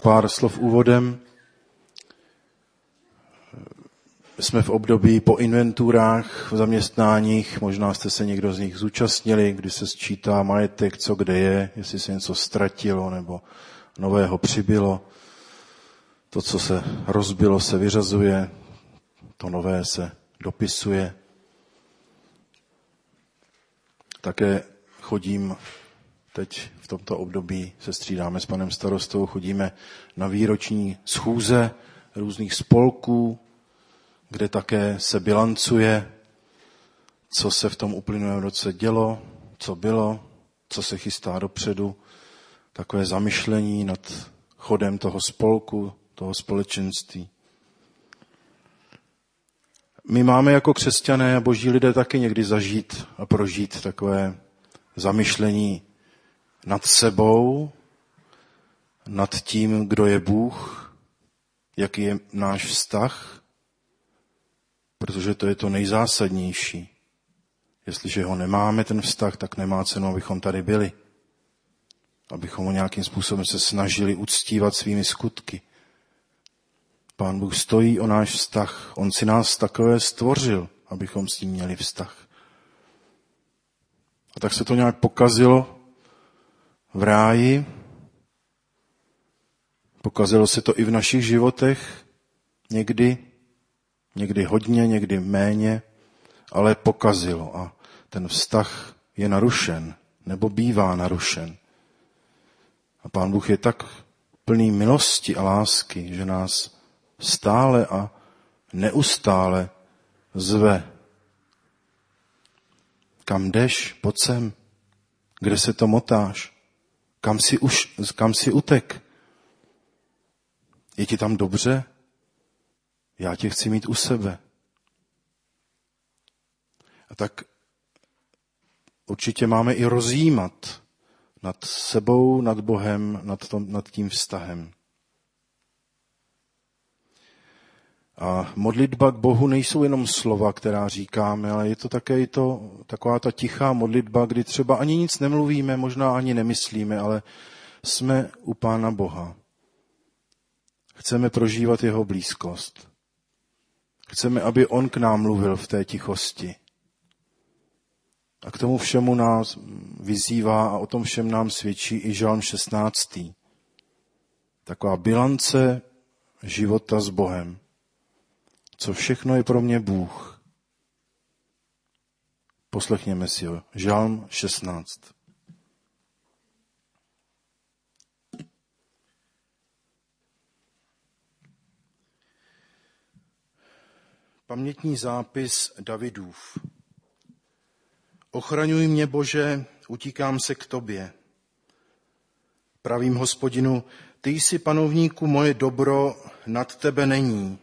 pár slov úvodem. Jsme v období po inventurách, v zaměstnáních, možná jste se někdo z nich zúčastnili, kdy se sčítá majetek, co kde je, jestli se něco ztratilo nebo nového přibylo. To, co se rozbilo, se vyřazuje, to nové se dopisuje. Také chodím teď v tomto období, se střídáme s panem starostou, chodíme na výroční schůze různých spolků, kde také se bilancuje, co se v tom uplynulém roce dělo, co bylo, co se chystá dopředu, takové zamyšlení nad chodem toho spolku, toho společenství. My máme jako křesťané a boží lidé taky někdy zažít a prožít takové zamyšlení nad sebou, nad tím, kdo je Bůh, jaký je náš vztah, protože to je to nejzásadnější. Jestliže ho nemáme, ten vztah, tak nemá cenu, abychom tady byli. Abychom ho nějakým způsobem se snažili uctívat svými skutky. Pán Bůh stojí o náš vztah. On si nás takové stvořil, abychom s ním měli vztah. A tak se to nějak pokazilo v ráji. Pokazilo se to i v našich životech. Někdy hodně, někdy méně, ale pokazilo. A ten vztah je narušen, nebo bývá narušen. A Pán Bůh je tak plný milosti a lásky, že nás stále a neustále zve. Kam jdeš? Pojď sem. Kde se to motáš? Kam jsi utek? Je ti tam dobře? Já tě chci mít u sebe. A tak určitě máme i rozjímat nad sebou, nad Bohem, nad tím vztahem. A modlitba k Bohu nejsou jenom slova, která říkáme, ale je to také taková ta tichá modlitba, kdy třeba ani nic nemluvíme, možná ani nemyslíme, ale jsme u Pána Boha. Chceme prožívat jeho blízkost. Chceme, aby on k nám mluvil v té tichosti. A k tomu všemu nás vyzývá a o tom všem nám svědčí i Žalm 16. Taková bilance života s Bohem. Co všechno je pro mě Bůh. Poslechněme si ho. Žalm 16. Pamětní zápis Davidův. Ochraňuj mě, Bože, utíkám se k tobě. Pravím Hospodinu, ty jsi, panovníku, moje dobro, nad tebe není.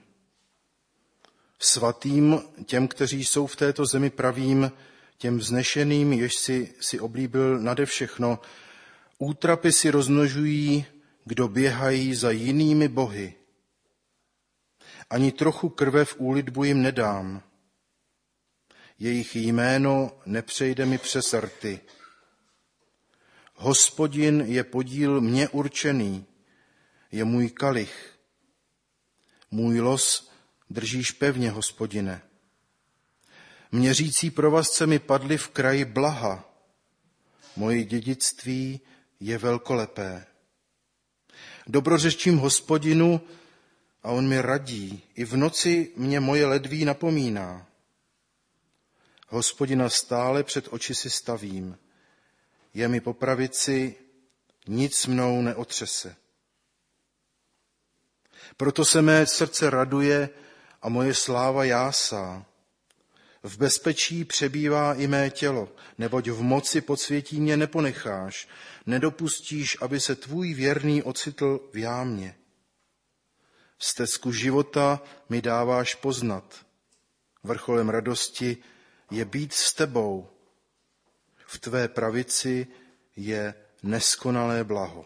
Svatým, těm, kteří jsou v této zemi pravým, těm vznešeným, jež si oblíbil nade všechno, útrapy si rozmnožují, kdo běhají za jinými bohy. Ani trochu krve v úlitbu jim nedám. Jejich jméno nepřejde mi přes rty. Hospodin je podíl mně určený, je můj kalich. Můj los držíš pevně, Hospodine. Měřící provazce mi padly v kraji blaha. Moje dědictví je velkolepé. Dobrořečím Hospodinu a on mi radí. I v noci mě moje ledví napomíná. Hospodina stále před oči si stavím. Je mi po pravici, nic mnou neotřese. Proto se mé srdce raduje a moje sláva jásá. V bezpečí přebývá i mé tělo, neboť v moci podsvětí mě neponecháš, nedopustíš, aby se tvůj věrný ocitl v jámě. Stezku života mi dáváš poznat. Vrcholem radosti je být s tebou. V tvé pravici je neskonalé blaho.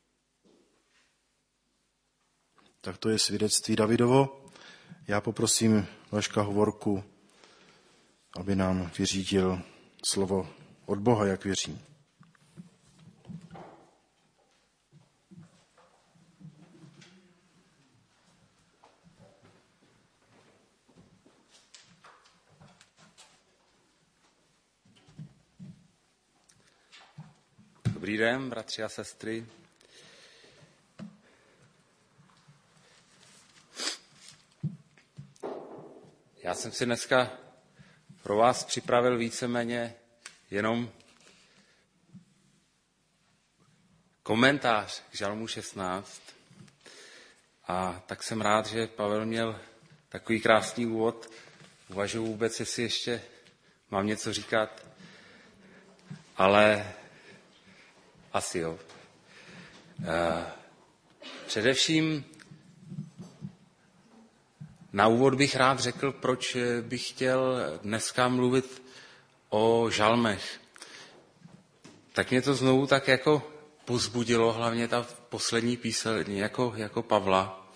Tak to je svědectví Davidovo. Já poprosím Vaška Hovorku, aby nám vyřídil slovo od Boha, jak věřím. Dobrý den, bratři a sestry. Já jsem si dneska pro vás připravil víceméně jenom komentář k Žalmu 16. A tak jsem rád, že Pavel měl takový krásný úvod. Uvažuji vůbec, jestli ještě mám něco říkat, ale asi jo. Především na úvod bych rád řekl, proč bych chtěl dneska mluvit o žalmech. Tak mě to znovu tak jako povzbudilo, hlavně ta poslední píseň jako Pavla.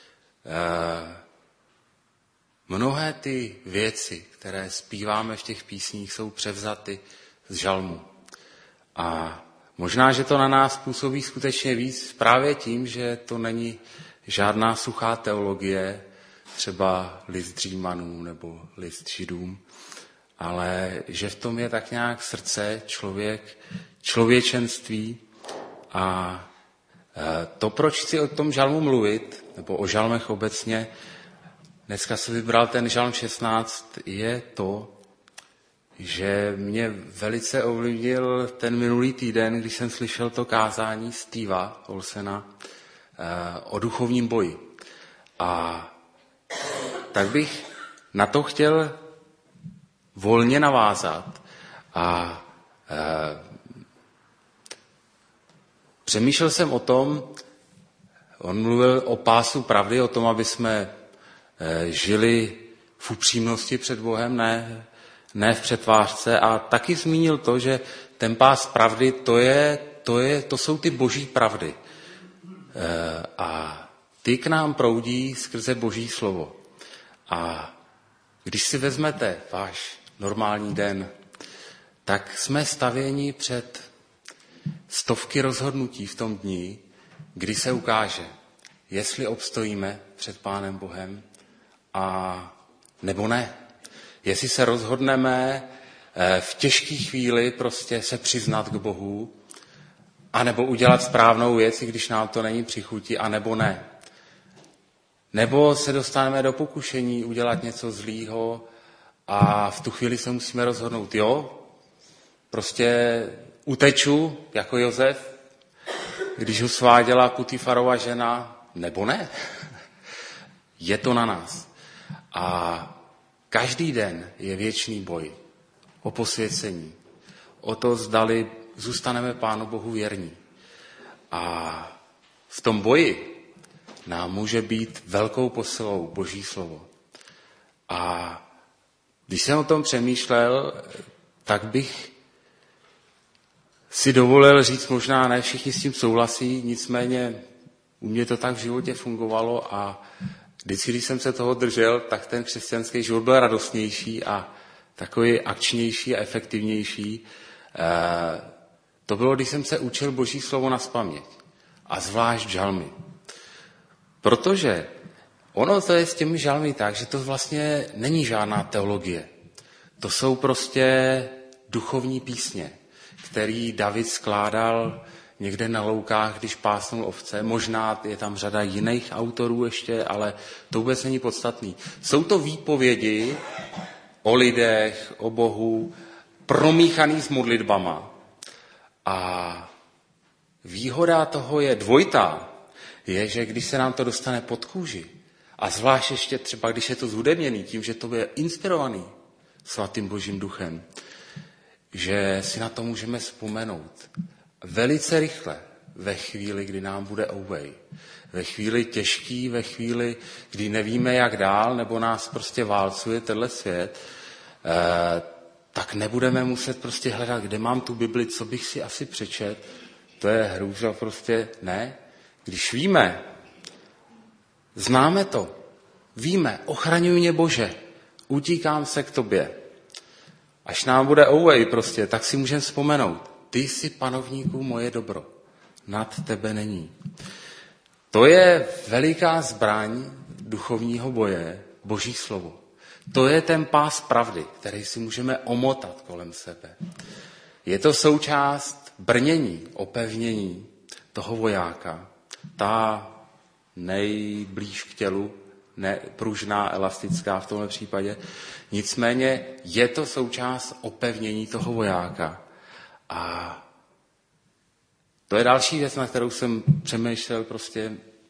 Mnohé ty věci, které zpíváme v těch písních, jsou převzaty z žalmu. A možná, že to na nás působí skutečně víc právě tím, že to není žádná suchá teologie, třeba list Římanů nebo list Židům, ale že v tom je tak nějak srdce, člověčenství. A to, proč chci o tom žalmu mluvit, nebo o žalmech obecně, dneska jsem vybral ten žalm 16, je to, že mě velice ovlivnil ten minulý týden, když jsem slyšel to kázání Steva Olsena o duchovním boji. A tak bych na to chtěl volně navázat a přemýšlel jsem o tom, on mluvil o pásu pravdy, o tom, aby jsme žili v upřímnosti před Bohem, ne v přetvářce, a taky zmínil to, že ten pás pravdy, to jsou ty boží pravdy. A ty k nám proudí skrze boží slovo. A když si vezmete váš normální den, tak jsme stavěni před stovky rozhodnutí v tom dni, kdy se ukáže, jestli obstojíme před Pánem Bohem a nebo ne. Jestli se rozhodneme v těžké chvíli prostě se přiznat k Bohu, anebo udělat správnou věc, i když nám to není při chuti, anebo ne. Nebo se dostaneme do pokušení udělat něco zlýho a v tu chvíli se musíme rozhodnout, jo, prostě uteču jako Josef, když ho sváděla Putifarova žena, nebo ne. Je to na nás. A každý den je věčný boj o posvěcení, o to, zdali zůstaneme Pánu Bohu věrní. A v tom boji nám může být velkou posilou Boží slovo. A když jsem o tom přemýšlel, tak bych si dovolil říct, možná ne všichni s tím souhlasí, nicméně u mě to tak v životě fungovalo a vždycky, když jsem se toho držel, tak ten křesťanský život byl radostnější a takový akčnější a efektivnější. To bylo, když jsem se učil Boží slovo nazpaměť. A zvlášť žalmy. Protože ono to je s těmi žalmy tak, že to vlastně není žádná teologie. To jsou prostě duchovní písně, který David skládal někde na loukách, když pásnul ovce. Možná je tam řada jiných autorů ještě, ale to vůbec není podstatný. Jsou to výpovědi o lidech, o Bohu, promíchaný s modlitbama. A výhoda toho je dvojitá. Je, že když se nám to dostane pod kůži, a zvlášť ještě třeba, když je to zhudebněný, tím, že to je inspirovaný svatým Božím duchem, že si na to můžeme vzpomenout velice rychle, ve chvíli, kdy nám bude ouvej. Ve chvíli těžký, ve chvíli, kdy nevíme, jak dál, nebo nás prostě válcuje tenhle svět, tak nebudeme muset prostě hledat, kde mám tu Bibli, co bych si asi přečet. To je hrůza, prostě ne. Když víme, známe to, víme, ochraňuj mě Bože, utíkám se k tobě. Až nám bude ouvej prostě, tak si můžeme vzpomenout, ty jsi panovníku moje dobro, nad tebe není. To je veliká zbraň duchovního boje, Boží slovo. To je ten pás pravdy, který si můžeme omotat kolem sebe. Je to součást brnění, opevnění toho vojáka, ta nejblíž k tělu, pružná, elastická v tomhle případě. Nicméně je to součást opevnění toho vojáka. A to je další věc, na kterou jsem přemýšlel prostě.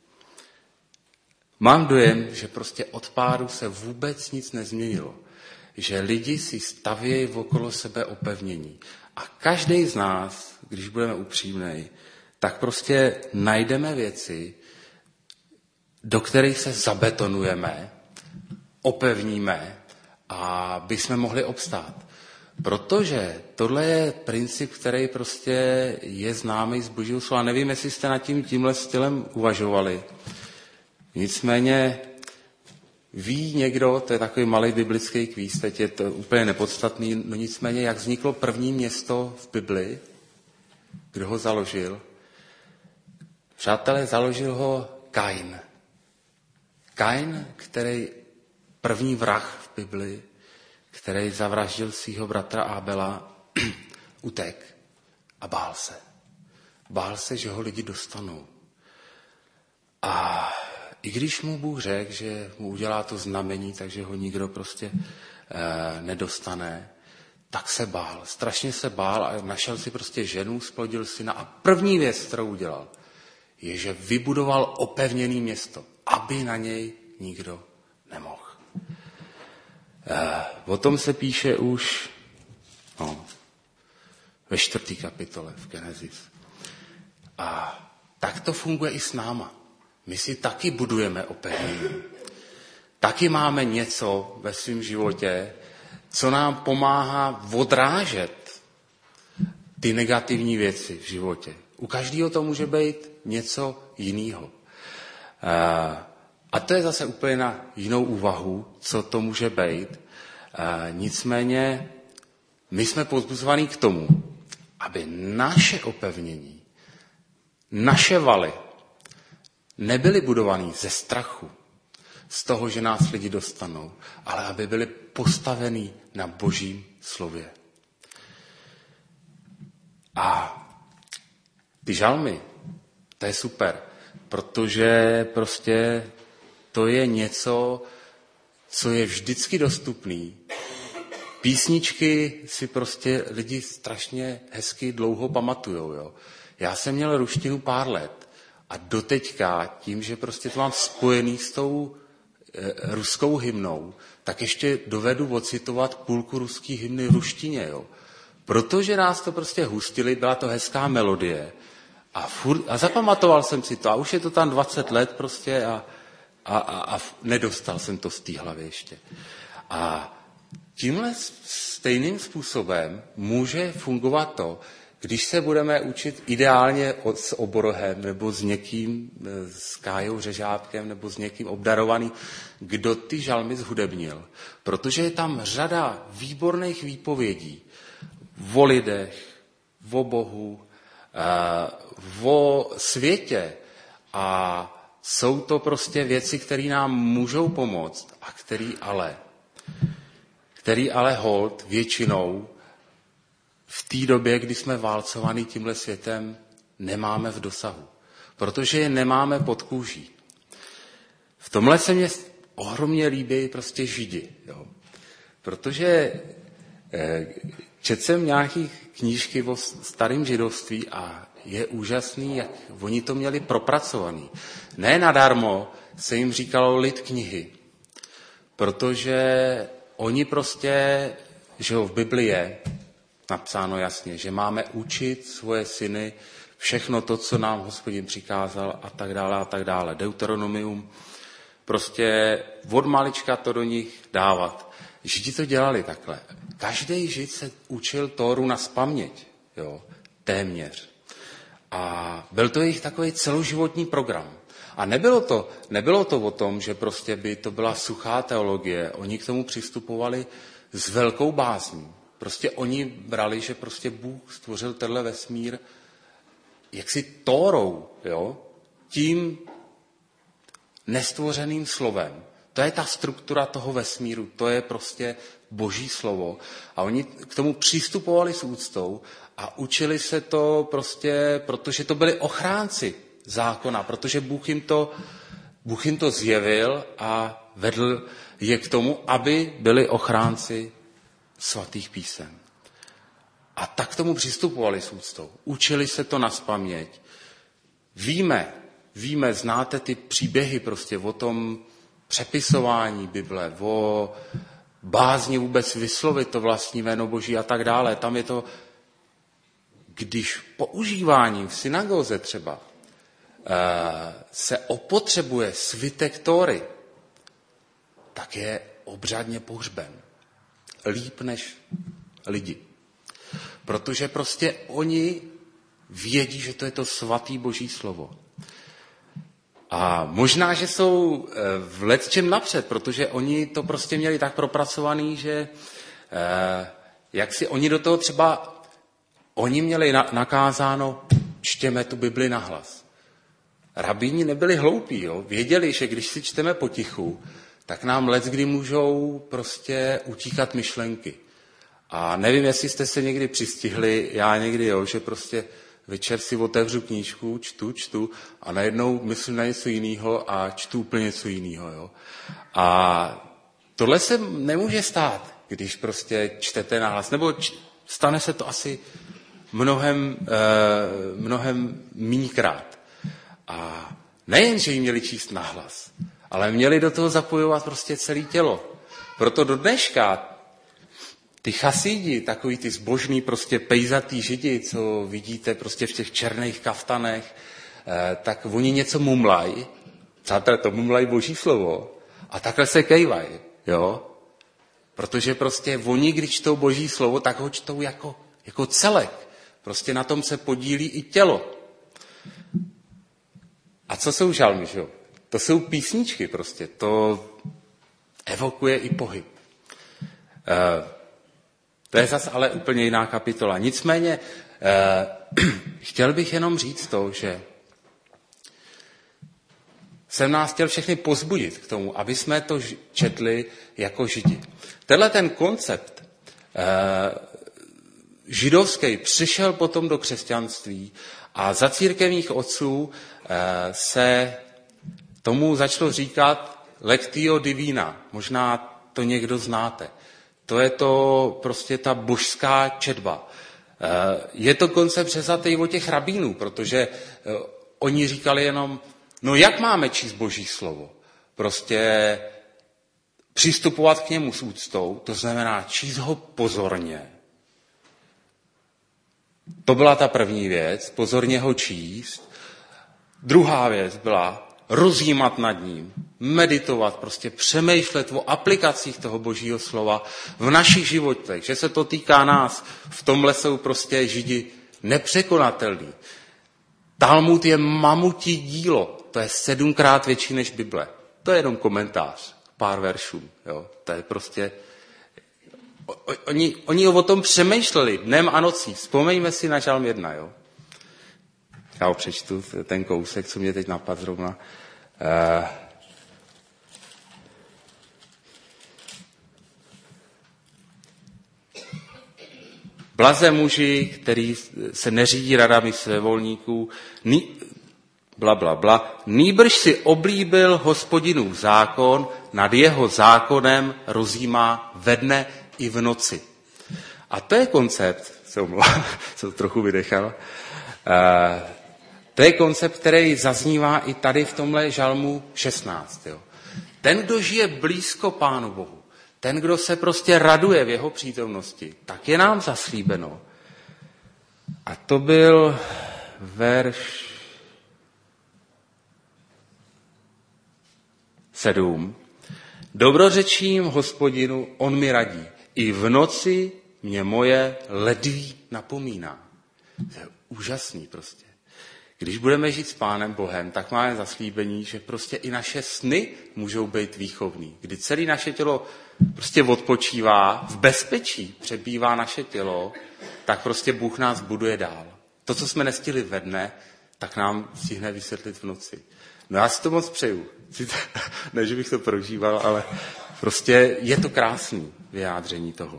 Mám dojem, že prostě od pádu se vůbec nic nezměnilo. Že lidi si stavějí okolo sebe opevnění. A každý z nás, když budeme upřímnej, tak prostě najdeme věci, do kterých se zabetonujeme, opevníme, aby jsme mohli obstát. Protože tohle je princip, který prostě je známý z Božího slova. Nevím, jestli jste nad tímhle stylem uvažovali. Nicméně ví někdo, to je takový malý biblický kvíz, teď je to úplně nepodstatný, no nicméně, jak vzniklo první město v Bibli, kdo ho založil? Přátelé, založil ho Kain. Kain, který první vrah v Bibli, který zavraždil svého bratra Abela, utek a bál se. Bál se, že ho lidi dostanou. A i když mu Bůh řekl, že mu udělá to znamení, takže ho nikdo prostě nedostane, tak se bál. Strašně se bál a našel si prostě ženu, splodil syna a první věc, kterou udělal, je, že vybudoval opevněné město, aby na něj nikdo nemohl. O tom se píše už ve 4. kapitole v Genesis. A tak to funguje i s náma. My si taky budujeme opevnění. Taky máme něco ve svém životě, co nám pomáhá odrážet ty negativní věci v životě. U každého to může být něco jiného. A to je zase úplně na jinou úvahu, co to může být. Nicméně my jsme povzbuzovaní k tomu, aby naše opevnění, naše valy nebyly budovaný ze strachu, z toho, že nás lidi dostanou, ale aby byly postavený na Božím slově. A ty žalmy, to je super, protože prostě to je něco, co je vždycky dostupný. Písničky si prostě lidi strašně hezky dlouho pamatujou. Jo. Já jsem měl ruštinu pár let a doteďka tím, že prostě to mám spojený s tou ruskou hymnou, tak ještě dovedu ocitovat půlku ruský hymny v ruštině. Jo. Protože nás to prostě hustili, byla to hezká melodie a zapamatoval jsem si to a už je to tam 20 let prostě a nedostal jsem to z té hlavy ještě. A tímhle stejným způsobem může fungovat to, když se budeme učit ideálně s oborohem nebo s někým, s Kájou Řežábkem nebo s někým obdarovaný, kdo ty žalmy zhudebnil. Protože je tam řada výborných výpovědí o lidech, o Bohu, o světě a jsou to prostě věci, které nám můžou pomoct a který ale holt většinou v té době, kdy jsme válcovaní tímhle světem, nemáme v dosahu. Protože je nemáme pod kůží. V tomhle se mě ohromně líbí prostě Židi. Jo. Protože četl jsem nějaký knížky o starém židovství a je úžasný, jak oni to měli propracovaný. Ne nadarmo se jim říkalo lid knihy. Protože oni prostě, že v Bibli je napsáno jasně, že máme učit svoje syny všechno to, co nám Hospodin přikázal a tak dále a tak dále. Deuteronomium, prostě od malička to do nich dávat. Židi to dělali takhle. Každý Žid se učil Tóru nazpaměť, jo, téměř. A byl to jejich takový celoživotní program. A nebylo to o tom, že prostě by to byla suchá teologie. Oni k tomu přistupovali s velkou bázní. Prostě oni brali, že prostě Bůh stvořil tenhle vesmír jaksi Tórou, jo? Tím nestvořeným slovem. To je ta struktura toho vesmíru, to je prostě Boží slovo. A oni k tomu přistupovali s úctou a učili se to prostě, protože to byli ochránci zákona, protože Bůh jim to zjevil a vedl je k tomu, aby byli ochránci svatých písem. A tak k tomu přistupovali s úctou. Učili se to nazpaměť. Víme, znáte ty příběhy prostě o tom přepisování Bible, o bázni vůbec vyslovit to vlastní jméno Boží a tak dále. Tam je to, když používání v synagoze třeba se opotřebuje svitek Tóry, tak je obřadně pohřben. Líp než lidi. Protože prostě oni vědí, že to je to svatý Boží slovo. A možná, že jsou v lecčem napřed, protože oni to prostě měli tak propracovaný, že jak si oni do toho třeba, oni měli nakázáno, čtěme tu Bibli nahlas. Rabíni nebyli hloupí, jo? Věděli, že když si čteme potichu, tak nám leckdy můžou prostě utíkat myšlenky. A nevím, jestli jste se někdy přistihli, já někdy, jo, že prostě večer si otevřu knížku, čtu a najednou myslím na něco jiného a čtu úplně něco jiného. Jo. A tohle se nemůže stát, když prostě čtete nahlas. Nebo stane se to asi mnohem mínkrát. A nejen, že jí měli číst nahlas, ale měli do toho zapojovat prostě celé tělo. Proto do dneška ty chasídi, takový ty zbožný prostě pejzatý židi, co vidíte prostě v těch černých kaftanech, tak oni něco mumlají, přátelé, to mumlají Boží slovo a takhle se kejvají, jo? Protože prostě oni, když čtou Boží slovo, tak ho čtou jako celek. Prostě na tom se podílí i tělo. A co jsou žalmy, že jo? To jsou písničky prostě, to evokuje i pohyb. To je zase ale úplně jiná kapitola. Nicméně chtěl bych jenom říct to, že jsem nás chtěl všechny pozbudit k tomu, aby jsme to četli jako židi. Tenhle ten koncept židovský přišel potom do křesťanství a za církevních otců se tomu začalo říkat lectio divina. Možná to někdo znáte. To je to prostě ta božská četba. Je to koncept převzatý od těch rabínů, protože oni říkali jenom, no jak máme číst Boží slovo? Prostě přistupovat k němu s úctou, to znamená číst ho pozorně. To byla ta první věc, pozorně ho číst. Druhá věc byla rozjímat nad ním, meditovat, prostě přemýšlet o aplikacích toho Božího slova v našich životech, že se to týká nás. V tomhle jsou prostě židi nepřekonatelní. Talmud je mamutí dílo, to je 7krát větší než Bible. To je jenom komentář, pár veršů. Jo. To je prostě... Oni o tom přemýšleli dnem a nocí. Vzpomeňme si na Žalm 1, jo. Já ho přečtu, ten kousek, co mě teď napadl zrovna. Blaze muži, který se neřídí radami svévolníků, nýbrž si oblíbil Hospodinův zákon, nad jeho zákonem rozjímá ve dne i v noci. A to je koncept, jsem trochu vydechal, to je koncept, který zaznívá i tady v tomhle žalmu 16. Jo. Ten, kdo žije blízko Pánu Bohu, ten, kdo se prostě raduje v jeho přítomnosti, tak je nám zaslíbeno. A to byl verš 7. Dobrořečím Hospodinu, on mi radí. I v noci mě moje ledví napomíná. To je úžasný prostě. Když budeme žít s Pánem Bohem, tak máme zaslíbení, že prostě i naše sny můžou být výchovný. Kdy celé naše tělo prostě odpočívá, v bezpečí přebývá naše tělo, tak prostě Bůh nás buduje dál. To, co jsme nestihli ve dne, tak nám stihne vysvětlit v noci. No já si to moc přeju. Ne, že bych to prožíval, ale prostě je to krásný vyjádření toho.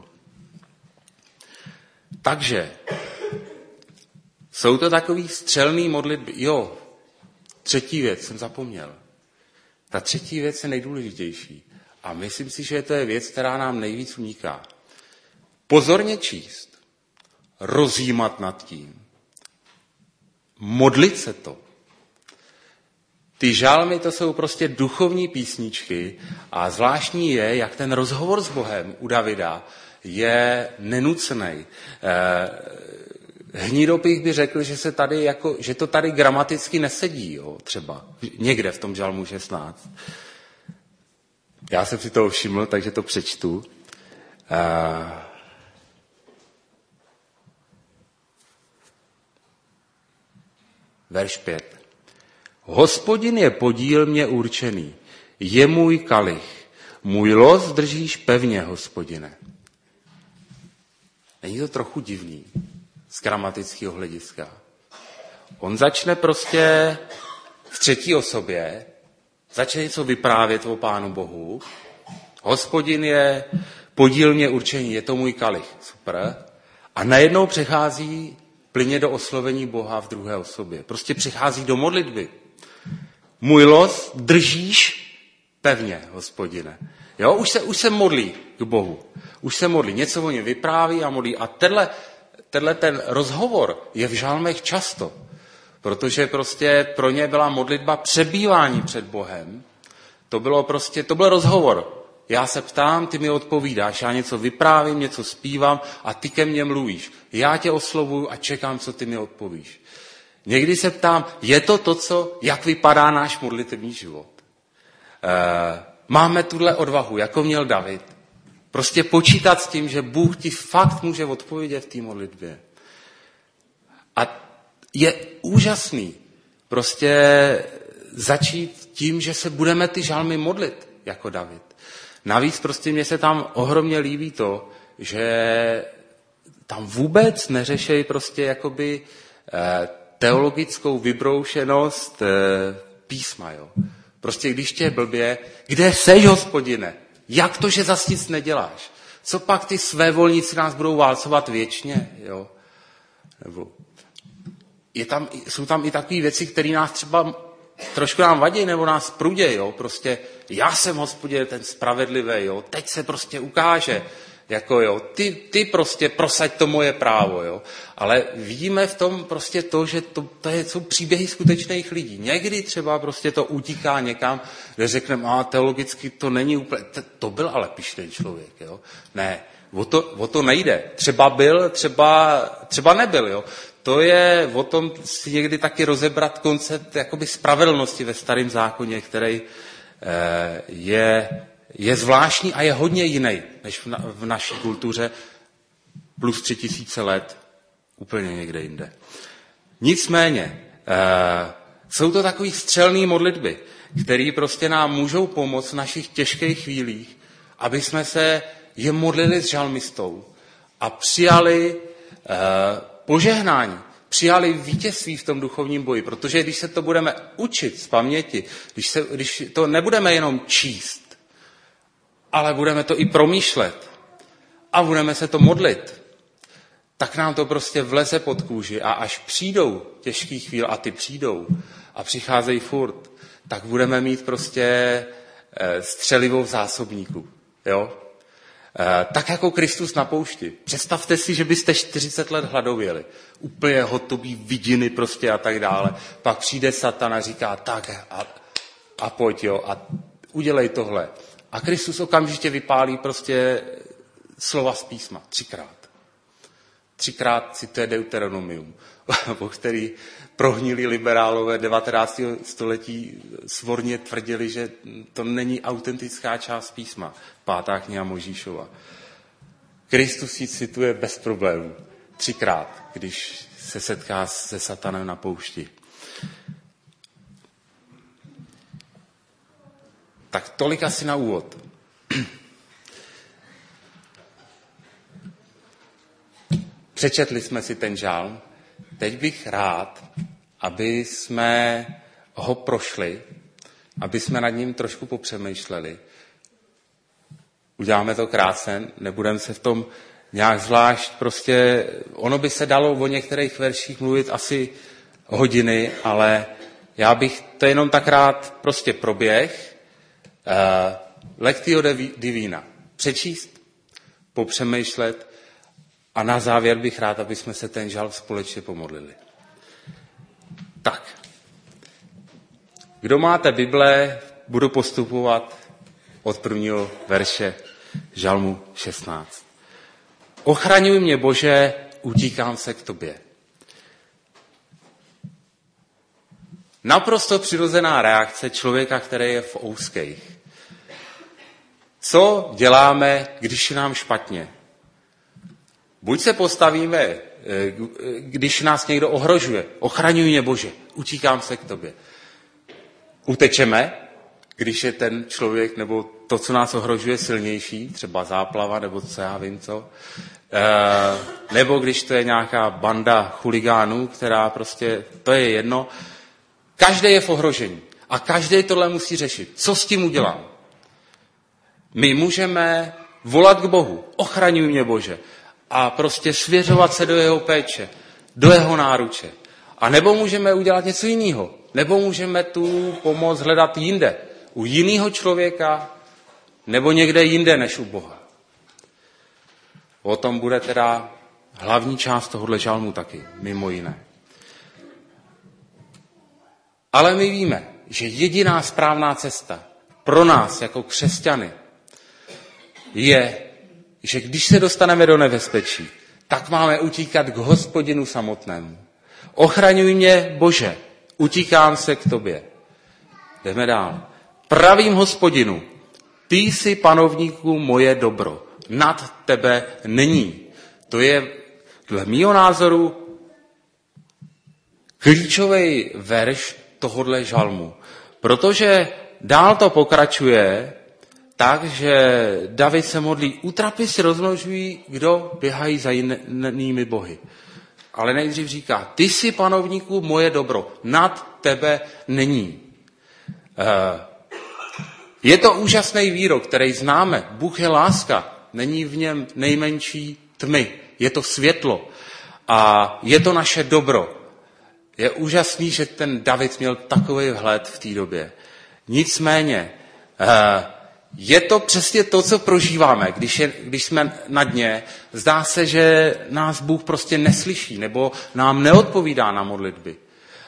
Takže jsou to takový střelný modlitby. Jo, třetí věc jsem zapomněl. Ta třetí věc je nejdůležitější. A myslím si, že to je věc, která nám nejvíc uniká. Pozorně číst, rozjímat nad tím, modlit se to. Ty žalmy, to jsou prostě duchovní písničky a zvláštní je, jak ten rozhovor s Bohem u Davida je nenucený. Hnidopich by řekl, že to tady gramaticky nesedí, jo, třeba někde v tom žalmu 16. Já jsem si toho všiml, takže to přečtu. Verš 5. Hospodin je podíl mě určený, je můj kalich, můj los držíš pevně, Hospodine. Není to trochu divný z gramatického hlediska? On začne prostě v třetí osobě, začne něco vyprávět o Pánu Bohu. Hospodin je podíl mě určený, je to můj kalich. Super. A najednou přechází plyně do oslovení Boha v druhé osobě. Prostě přichází do modlitby. Můj los držíš pevně, Hospodine. Jo, už se modlí k Bohu. Už se modlí. Něco o něm vypráví a modlí. A tenhle ten rozhovor je v žalmech často. Protože prostě pro ně byla modlitba přebývání před Bohem. To byl rozhovor. Já se ptám, ty mi odpovídáš, já něco vyprávím, něco zpívám a ty ke mně mluvíš. Já tě oslovuju a čekám, co ty mi odpovíš. Někdy se ptám, je to, jak vypadá náš modlitevní život? Máme tuhle odvahu, jako měl David. Prostě počítat s tím, že Bůh ti fakt může odpovědět v té modlitbě. A je úžasný prostě začít tím, že se budeme ty žalmy modlit, jako David. Navíc prostě mně se tam ohromně líbí to, že tam vůbec neřešejí prostě jakoby teologickou vybroušenost písma. Jo. Prostě když tě je blbě, kde seš, Hospodine? Jak to, že zas nic neděláš? Co pak ty svévolníci nás budou válcovat věčně? Jo? Nebo jsou tam i takové věci, které nás třeba trošku nám vadí, nebo nás prudí, jo? Prostě já jsem, Hospodine, ten spravedlivý, jo? Teď se prostě ukáže, jako jo, ty prostě prosaď to moje právo, jo? Ale vidíme v tom prostě to, že to jsou příběhy skutečných lidí. Někdy třeba prostě to utíká někam, kde řekneme, teologicky to není úplně, to byl ale pyšný člověk, jo? Ne, o to nejde. Třeba byl, třeba nebyl, jo? To je o tom si někdy taky rozebrat koncept jakoby spravedlnosti ve Starém zákoně, který je zvláštní a je hodně jiný než v naší kultuře plus 3000 let úplně někde jinde. Nicméně, jsou to takový střelný modlitby, které prostě nám můžou pomoct v našich těžkých chvílích, aby jsme se je modlili s žalmistou a přijali požehnání, přijali vítězství v tom duchovním boji, protože když se to budeme učit z paměti, když to nebudeme jenom číst, ale budeme to i promýšlet a budeme se to modlit, tak nám to prostě vleze pod kůži a až přijdou těžký chvíle a ty přijdou a přicházejí furt, tak budeme mít prostě střelivo v zásobníku. Jo? Tak jako Kristus na poušti. Představte si, že byste 40 let hladověli. Úplně hotový vidiny prostě a tak dále. Pak přijde Satan a říká tak a pojď, jo, a udělej tohle. A Kristus okamžitě vypálí prostě slova z písma. 3krát. 3krát cituje Deuteronomium, o který prohnilí liberálové 19. století svorně tvrdili, že to není autentická část písma. 5. kniha Mojžíšova. Kristus ji cituje bez problémů. 3krát, když se setká se satanem na poušti. Tak tolik asi na úvod. Přečetli jsme si ten žalm. Teď bych rád, aby jsme ho prošli aby jsme nad ním trošku popřemýšleli. Uděláme to krátce, nebudeme se v tom nějak zvlášť, prostě ono by se dalo o některých verších mluvit asi hodiny, ale já bych to jenom tak rád prostě proběh. Lectio divina. Přečíst, popřemýšlet a na závěr bych rád, aby jsme se ten žalm společně pomodlili. Tak. Kdo máte Bible, budu postupovat od prvního verše žalmu 16. Ochraňuj mě, Bože, utíkám se k tobě. Naprosto přirozená reakce člověka, který je v ouských. Co děláme, když je nám špatně? Buď se postavíme, když nás někdo ohrožuje. Ochraňuj mě, Bože, utíkám se k tobě. Utečeme, když je ten člověk nebo to, co nás ohrožuje, silnější, třeba záplava nebo co já vím co. Nebo když to je nějaká banda chuligánů, která prostě, to je jedno. Každý je v ohrožení a každý tohle musí řešit. Co s tím udělám? My můžeme volat k Bohu, ochraňuj mě, Bože, a prostě svěřovat se do jeho péče, do jeho náruče. A nebo můžeme udělat něco jiného. Nebo můžeme tu pomoc hledat jinde. U jiného člověka, nebo někde jinde než u Boha. O tom bude teda hlavní část tohohle žalmu taky, mimo jiné. Ale my víme, že jediná správná cesta pro nás jako křesťany je, že když se dostaneme do nebezpečí, tak máme utíkat k Hospodinu samotnému. Ochraňuj mě, Bože, utíkám se k tobě. Jdeme dál. Pravým Hospodinu, ty jsi panovníku moje dobro. Nad tebe není. To je dle mýho názoru klíčový verš tohodle žalmu. Protože dál to pokračuje tak, že David se modlí, útrapy si rozmnožují, kdo běhají za jinými bohy. Ale nejdřív říká, ty jsi panovníku moje dobro, nad tebe není. Je to úžasný výrok, který známe. Bůh je láska, není v něm nejmenší tmy. Je to světlo a je to naše dobro. Je úžasný, že ten David měl takový vhled v té době. Nicméně, je to přesně to, co prožíváme, když jsme na dně. Zdá se, že nás Bůh prostě neslyší nebo nám neodpovídá na modlitby.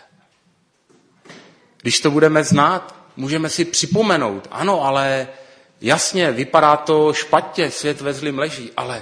Když to budeme znát, můžeme si připomenout, ano, ale jasně, vypadá to špatně, svět ve zlým leží, ale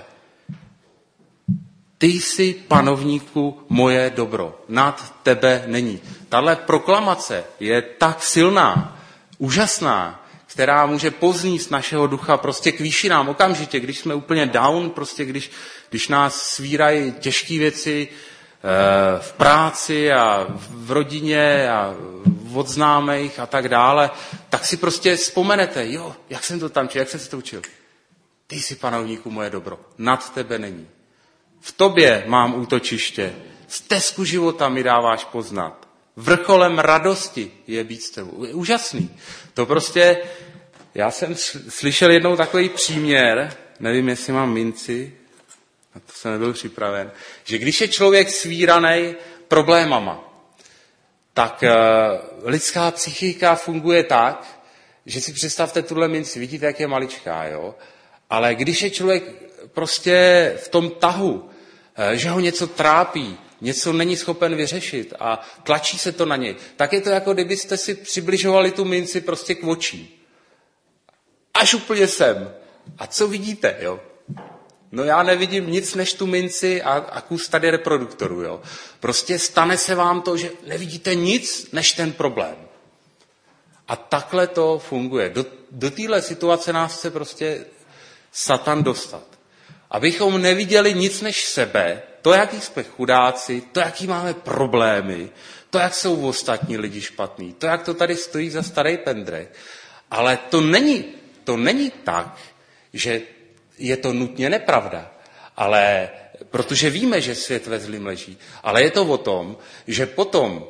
ty jsi panovníku moje dobro, nad tebe není. Tahle proklamace je tak silná, úžasná, která může povznést našeho ducha prostě k výšinám okamžitě, když jsme úplně down, prostě když nás svírají těžké věci v práci a v rodině a od známých a tak dále, tak si prostě vzpomenete, jo, jak jsem to tam čil, jak jsem se to učil. Ty jsi panovníku moje dobro, nad tebe není. V tobě mám útočiště, stezku života mi dáváš poznat. Vrcholem radosti je být s tebou. Je úžasný. To prostě, já jsem slyšel jednou takový příměr, nevím, jestli mám minci, na to jsem nebyl připraven, že když je člověk svíranej problémama, tak lidská psychika funguje tak, že si představte tuhle minci, vidíte, jak je maličká, jo? Ale když je člověk prostě v tom tahu, že ho něco trápí, něco není schopen vyřešit a tlačí se to na něj, tak je to jako kdybyste si přibližovali tu minci prostě k očím. Až úplně sem. A co vidíte, jo? No já nevidím nic než tu minci a kus tady reproduktoru, jo? Prostě stane se vám to, že nevidíte nic než ten problém. A takhle to funguje. Do téhle situace nás chce prostě Satan dostat. Abychom neviděli nic než sebe, to, jaký jsme chudáci, to, jaký máme problémy, to, jak jsou ostatní lidi špatní, to, jak to tady stojí za starý pendrek. Ale to není tak, že je to nutně nepravda, ale protože víme, že svět ve zlým leží. Ale je to o tom, že potom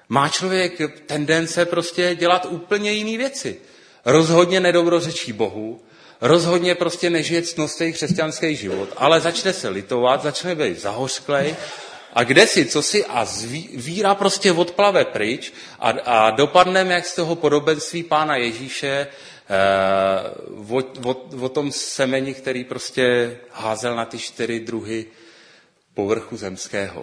má člověk tendence prostě dělat úplně jiné věci. Rozhodně nedobrořečí Bohu, rozhodně prostě nežije ctnostný křesťanský život, ale začne se litovat, začne být zahořklej a kdesi, co si a víra prostě odplave pryč a dopadneme jak z toho podobenství Pána Ježíše o tom semeni, který prostě házel na ty 4 druhy povrchu zemského.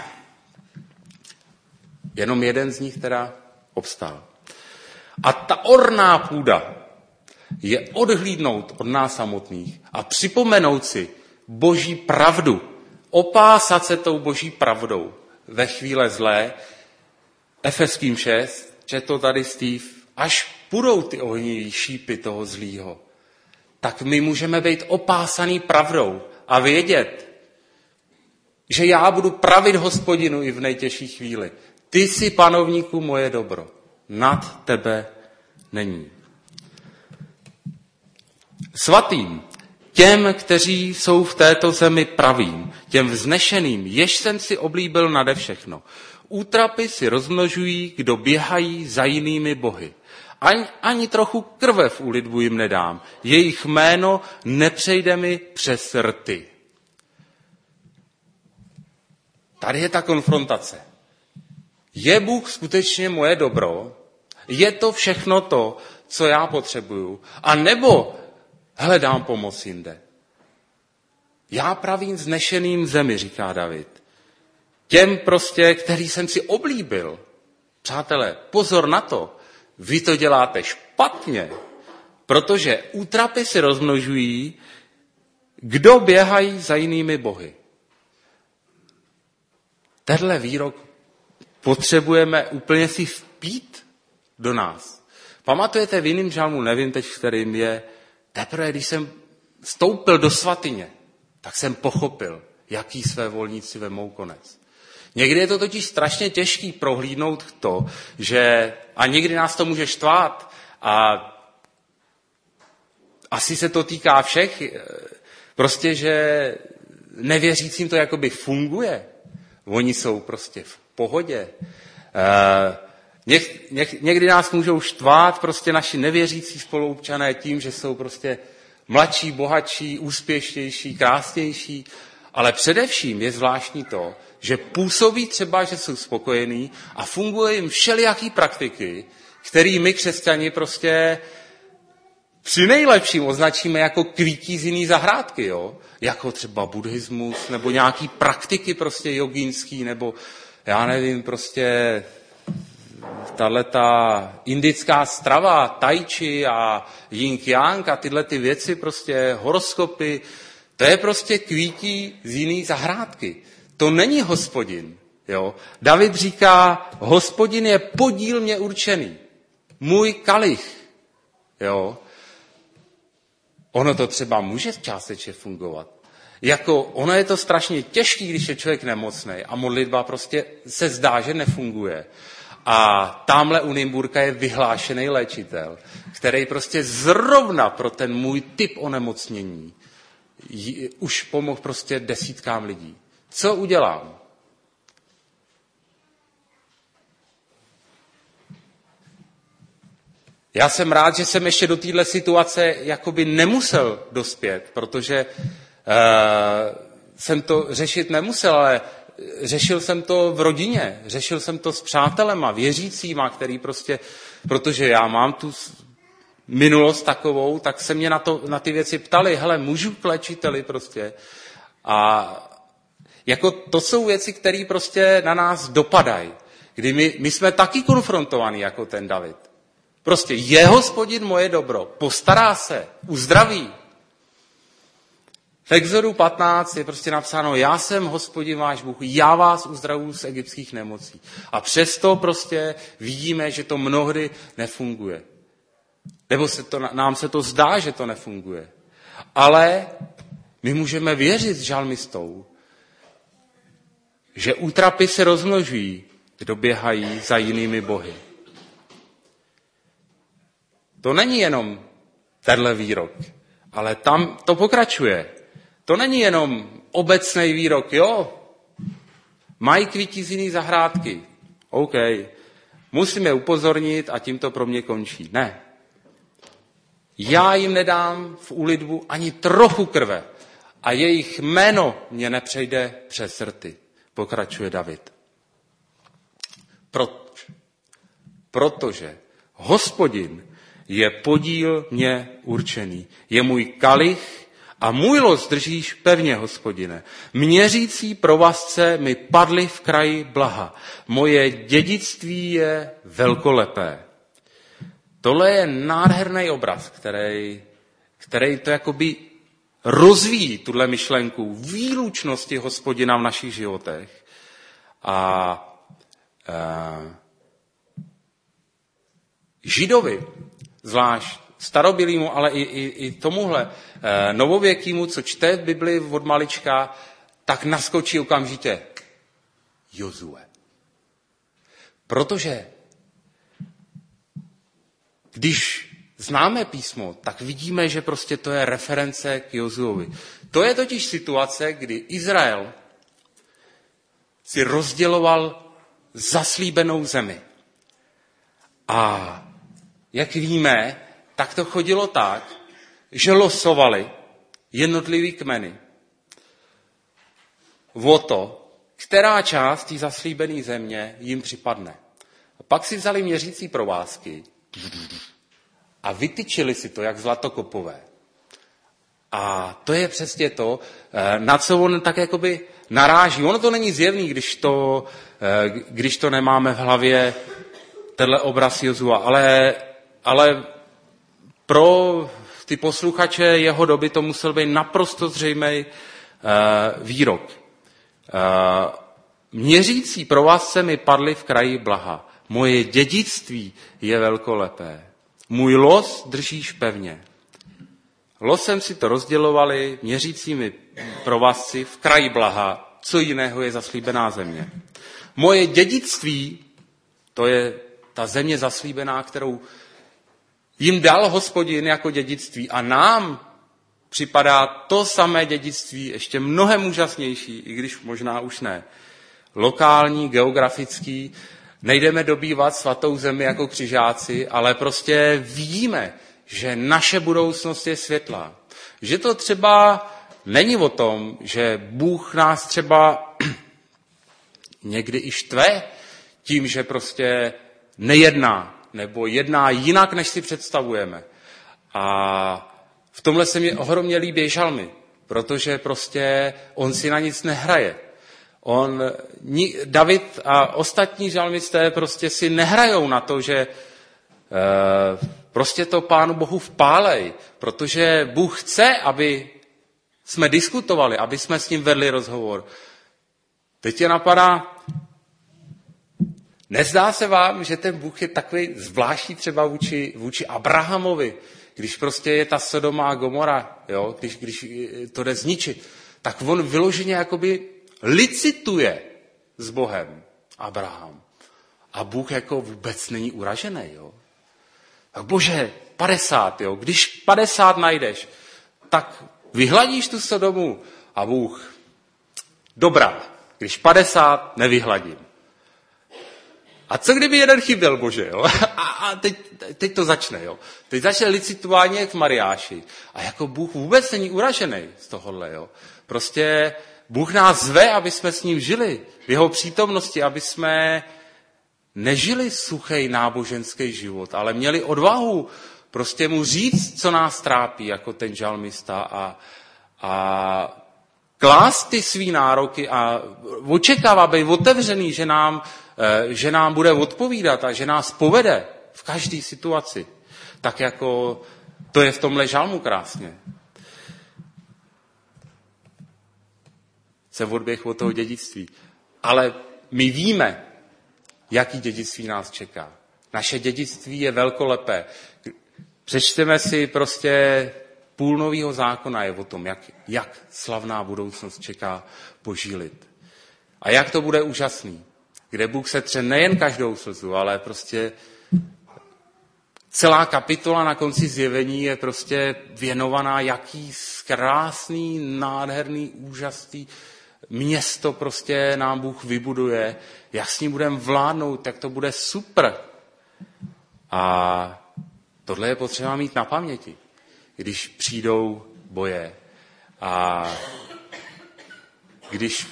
Jenom jeden z nich teda obstál. A ta orná půda je odhlídnout od nás samotných a připomenout si Boží pravdu, opásat se tou Boží pravdou ve chvíle zlé. Efeským 6, četl tady Steve, až půjdou ty ohnivý šípy toho zlýho, tak my můžeme být opásaný pravdou a vědět, že já budu pravit Hospodinu i v nejtěžší chvíli. Ty jsi, panovníku, moje dobro. Nad tebe není. Svatým, těm, kteří jsou v této zemi pravým, těm vznešeným, jež jsem si oblíbil nade všechno. Útrapy si rozmnožují, kdo běhají za jinými bohy. Ani trochu krve v úlitbu jim nedám. Jejich jméno nepřejde mi přes rty. Tady je ta konfrontace. Je Bůh skutečně moje dobro? Je to všechno to, co já potřebuju? A nebo hledám pomoc jinde? Já pravím vznešeným zemi, říká David. Těm prostě, který jsem si oblíbil. Přátelé, pozor na to. Vy to děláte špatně, protože útrapy si rozmnožují, kdo běhají za jinými bohy. Tenhle výrok potřebujeme úplně si vpít do nás. Pamatujete v jiném žalmu, nevím teď, kterým je, teprve když jsem vstoupil do svatyně, tak jsem pochopil, jaký své volníci vemou konec. Někdy je to totiž strašně těžký prohlídnout to, že a někdy nás to může štvát a asi se to týká všech, prostě, že nevěřícím to jakoby funguje. Oni jsou prostě v pohodě. Někdy nás můžou štvát prostě naši nevěřící spoluobčané tím, že jsou prostě mladší, bohatší, úspěšnější, krásnější, ale především je zvláštní to, že působí třeba, že jsou spokojení a funguje jim všelijaký praktiky, který my křesťani prostě při nejlepším označíme jako kvítí z jiný zahrádky, jo? Jako třeba buddhismus, nebo nějaký praktiky prostě jogínský, nebo já nevím, prostě tahleta indická strava, tai chi a yin yang a tyhle ty věci, prostě horoskopy, to je prostě kvítí z jiný zahrádky. To není Hospodin. Jo? David říká, Hospodin je podíl mě určený. Můj kalich. Jo? Ono to třeba může částečně fungovat. Ono je to strašně těžký, když je člověk nemocný a modlitba prostě se zdá, že nefunguje. A tamhle u Nymburka je vyhlášený léčitel, který prostě zrovna pro ten můj typ onemocnění už pomohl prostě desítkám lidí. Co udělám? Já jsem rád, že jsem ještě do téhle situace jakoby nemusel dospět, protože jsem to řešit nemusel, ale řešil jsem to v rodině, řešil jsem to s přátelema, věřícíma, který prostě, protože já mám tu minulost takovou, tak se mě na ty věci ptali, hele, můžu k léčiteli prostě. A jako to jsou věci, které prostě na nás dopadají, kdy my jsme taky konfrontovaní jako ten David. Prostě je Hospodin moje dobro, postará se, uzdraví. V Exodu 15 je prostě napsáno, já jsem Hospodin váš Bůh, já vás uzdravuju z egyptských nemocí. A přesto prostě vidíme, že to mnohdy nefunguje. Nebo nám se to zdá, že to nefunguje. Ale my můžeme věřit s žalmistou, že útrapy se rozmnožují, kdo běhají za jinými bohy. To není jenom tenhle výrok, ale tam to pokračuje. To není jenom obecný výrok, jo, mají kvítí z jiný zahrádky, OK, musím je upozornit a tím to pro mě končí. Ne. Já jim nedám v úlitbu ani trochu krve a jejich jméno mě nepřejde přes rty, pokračuje David. Proč? Protože Hospodin je podíl mě určený. Je můj kalich a můj los držíš pevně, Hospodine. Měřící provazce mi padly v kraji blaha. Moje dědictví je velkolepé. Tohle je nádherný obraz, který to jakoby rozvíjí, tuhle myšlenku výlučnosti Hospodina v našich životech. Židovi, zvlášť starobylýmu, ale i tomuhle novověkýmu, co čte v Bibli od malička, tak naskočí okamžitě Jozue. Protože když známe písmo, tak vidíme, že prostě to je reference k Jozuovi. To je totiž situace, kdy Izrael si rozděloval zaslíbenou zemi. A jak víme, tak to chodilo tak, že losovali jednotlivý kmeny o to, která část té zaslíbené země jim připadne. A pak si vzali měřící provázky a vytyčili si to, jak zlatokopové. A to je přesně to, na co on tak jakoby naráží. Ono to není zjevný, když to nemáme v hlavě tenhle obraz Jozua, ale pro ty posluchače jeho doby to musel být naprosto zřejmý výrok. Měřící provazce mi padly v kraji blaha. Moje dědictví je velkolepé. Můj los držíš pevně. Losem si to rozdělovali měřícími provazci v kraji blaha. Co jiného je zaslíbená země. Moje dědictví, to je ta země zaslíbená, kterou jim dal Hospodin jako dědictví a nám připadá to samé dědictví, ještě mnohem úžasnější, i když možná už ne. Lokální, geografický, nejdeme dobývat svatou zemi jako křižáci, ale prostě vidíme, že naše budoucnost je světlá. Že to třeba není o tom, že Bůh nás třeba někdy i štve tím, že prostě nejedná, nebo jedná jinak, než si představujeme. A v tomhle se mi ohromně líbí žalmy, protože prostě on si na nic nehraje. David a ostatní žalmisté prostě si nehrajou na to, že prostě to Pánu Bohu vpálej, protože Bůh chce, aby jsme diskutovali, aby jsme s ním vedli rozhovor. Teď tě napadá, nezdá se vám, že ten Bůh je takový zvláštní třeba vůči Abrahamovi, když prostě je ta Sodoma a Gomora, jo? Když to jde zničit, tak on vyloženě jakoby licituje s Bohem Abraham. A Bůh jako vůbec není uražený. Jo? Tak Bože, 50, jo? Když 50 najdeš, tak vyhladíš tu Sodomu a Bůh, dobrá, když 50 nevyhladím. A co kdyby jeden chyběl, Bože? Jo? A teď to začne. Jo? Teď začne licitování jak v Mariáši. A jako Bůh vůbec není uražený z tohohle. Jo? Prostě Bůh nás zve, aby jsme s ním žili v jeho přítomnosti, aby jsme nežili suchý náboženský život, ale měli odvahu prostě mu říct, co nás trápí, jako ten žalmista a klást ty svý nároky a očekává být otevřený, že nám bude odpovídat a že nás povede v každé situaci. Tak jako to je v tomhle žalmu krásně. Se odběh od toho dědictví. Ale my víme, jaký dědictví nás čeká. Naše dědictví je velkolepé. Přečteme si prostě půl nového zákona je o tom, jak slavná budoucnost čeká Boží lid. A jak to bude úžasný. Kde Bůh se tře nejen každou slzu, ale prostě celá kapitola na konci zjevení je prostě věnovaná jaký krásný, nádherný, úžasný město prostě nám Bůh vybuduje, jak s ním budeme vládnout, tak to bude super. A tohle je potřeba mít na paměti, když přijdou boje. A když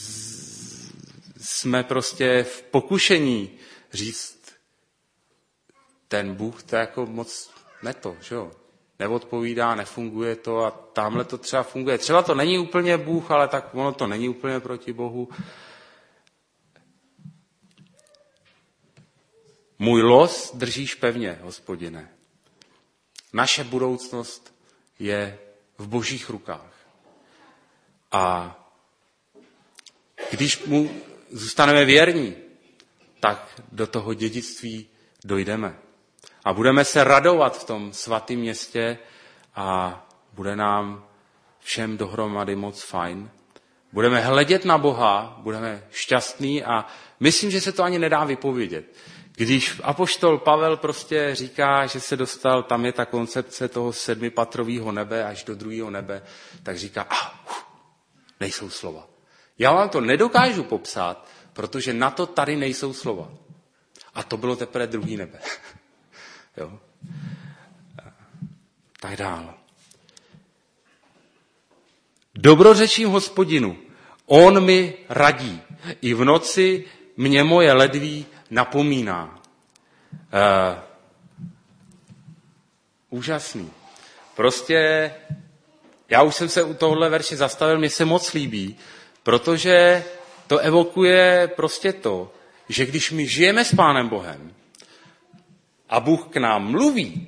jsme prostě v pokušení říct, ten Bůh to jako moc že jo? Neodpovídá, nefunguje to a tamhle to třeba funguje. Třeba to není úplně Bůh, ale tak ono to není úplně proti Bohu. Můj los držíš pevně, Hospodine. Naše budoucnost je v Božích rukách. A když mu zůstaneme věrní, tak do toho dědictví dojdeme. A budeme se radovat v tom svatém městě a bude nám všem dohromady moc fajn. Budeme hledět na Boha, budeme šťastní a myslím, že se to ani nedá vypovědět. Když apoštol Pavel prostě říká, že se dostal, tam je ta koncepce toho 7patrového nebe až do 2. nebe, tak říká, nejsou slova. Já vám to nedokážu popsat, protože na to tady nejsou slova. A to bylo teprve 2. nebe. Jo. Tak dál. Dobrořečím Hospodinu, on mi radí. I v noci mě moje ledví napomíná. Úžasný. Prostě já už jsem se u tohohle verše zastavil, mně se moc líbí, protože to evokuje prostě to, že když my žijeme s Pánem Bohem a Bůh k nám mluví,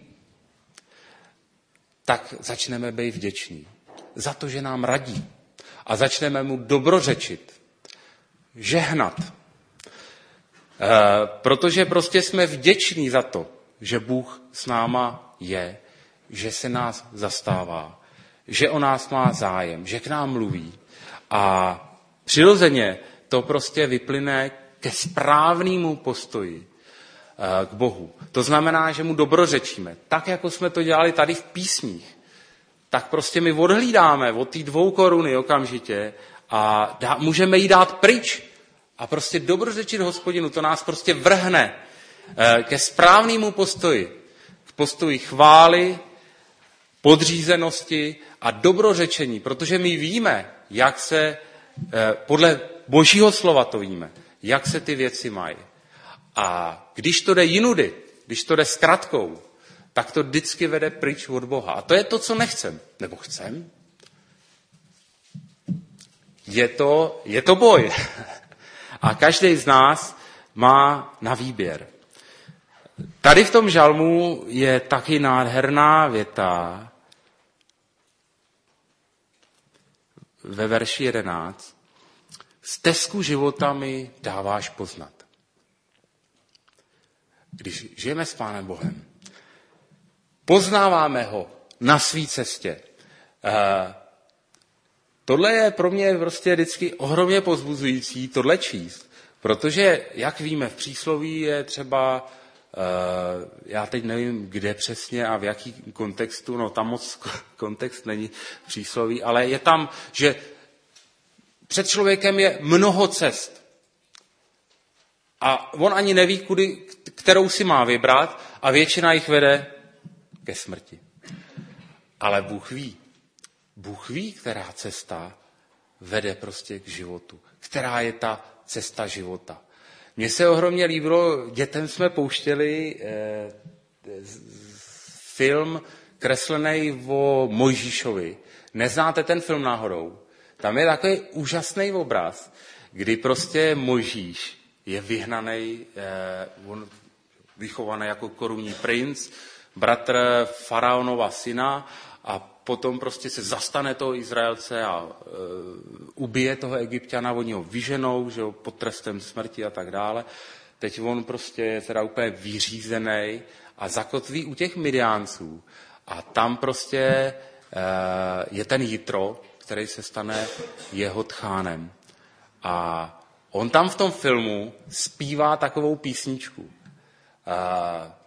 tak začneme být vděční za to, že nám radí. A začneme mu dobrořečit, žehnat. Protože prostě jsme vděční za to, že Bůh s náma je, že se nás zastává, že o nás má zájem, že k nám mluví. A přirozeně to prostě vyplyne ke správnému postoji k Bohu. To znamená, že mu dobrořečíme. Tak, jako jsme to dělali tady v písních, tak prostě my odhlídáme od té 2 koruny okamžitě a můžeme jí dát pryč a prostě dobrořečit Hospodinu. To nás prostě vrhne ke správnému postoji. K postoji chvály, podřízenosti a dobrořečení, protože my víme, jak se, podle Božího slova to víme, jak se ty věci mají. A když to jde jinudy, když to jde s kratkou, tak to vždycky vede pryč od Boha. A to je to, co nechcem. Nebo chcem? Je to boj. A každý z nás má na výběr. Tady v tom žalmu je taky nádherná věta ve verši 11. Stezku života mi dáváš poznat. Když žijeme s Pánem Bohem, poznáváme ho na své cestě. Tohle je pro mě prostě vždycky ohromně povzbuzující tohle číst, protože, jak víme, v přísloví je třeba, já teď nevím, kde přesně a v jaký kontextu, no tam moc kontext není v přísloví, ale je tam, že před člověkem je mnoho cest. A on ani neví, kterou si má vybrat a většina jich vede ke smrti. Ale Bůh ví. Bůh ví, která cesta vede prostě k životu. Která je ta cesta života. Mně se ohromně líbilo, dětem jsme pouštěli film kreslený o Mojžíšovi. Neznáte ten film náhodou? Tam je takový úžasný obraz, kdy prostě Mojžíš je vyhnaný, vychovaný jako korunní princ, bratr faraonova syna a potom prostě se zastane toho Izraelce a ubije toho Egypťana, oni ho vyženou, že ho pod trestem smrti a tak dále. Teď on prostě je teda úplně vyřízený a zakotví u těch Midiánců a tam prostě je ten Jitro, který se stane jeho tchánem. A on tam v tom filmu zpívá takovou písničku.